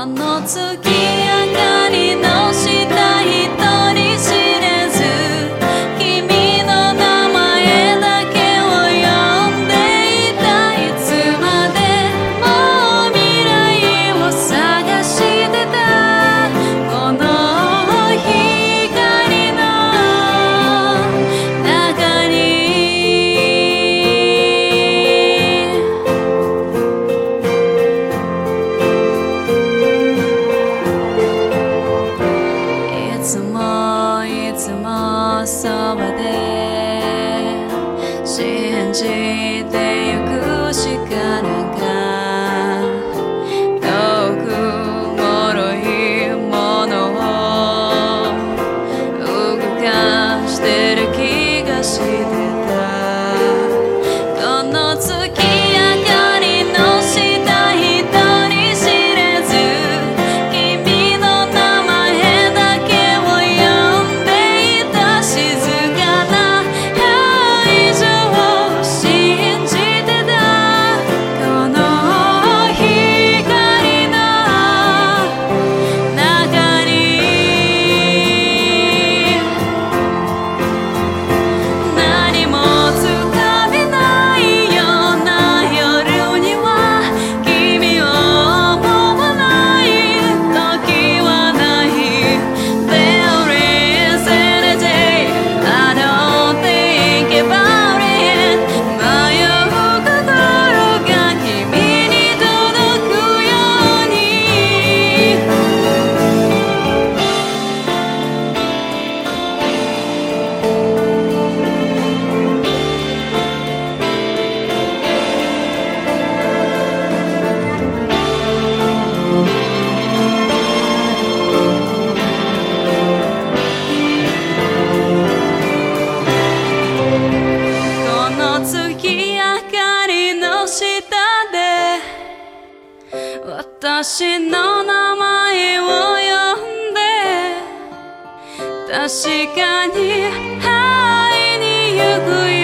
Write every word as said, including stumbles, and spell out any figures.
この月明かりの下一人知れず君の名前だけを呼んでいた。いつまでも未来を探してた。この光の中にいつもいつもそばで信じてゆくしかなんか遠く脆いものを動かしてる気がしてた。この月明かりの下一人知れず君の名前だけを呼んでいた。静かな愛情を信じてた。この光の中に何もつかめないような夜には君を思わない時はない。 There is any day I don't think about it。 迷う心が君に届くように。この月明かりの下で私の名前を呼んで確かに会いに行くよ。